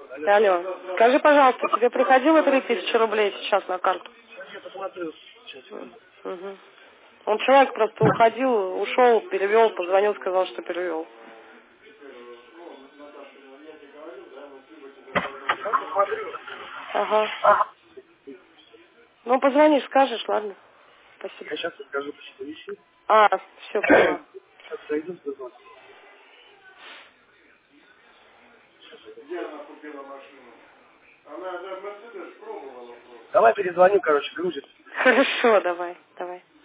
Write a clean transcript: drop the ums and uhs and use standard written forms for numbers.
Алло, скажи, пожалуйста, тебе приходило 3000 рублей сейчас на карту? Я посмотрю сейчас. Угу. Он человек просто уходил, ушел, перевел, позвонил, сказал, что перевел. Сейчас посмотрю. Ага. Ага. Ну, позвонишь, скажешь, ладно. Спасибо. Я сейчас скажу, почему висит. А, все, поняла. Сейчас зайду, позвоню. Давай перезвоню, короче, грузит. Хорошо, давай, давай.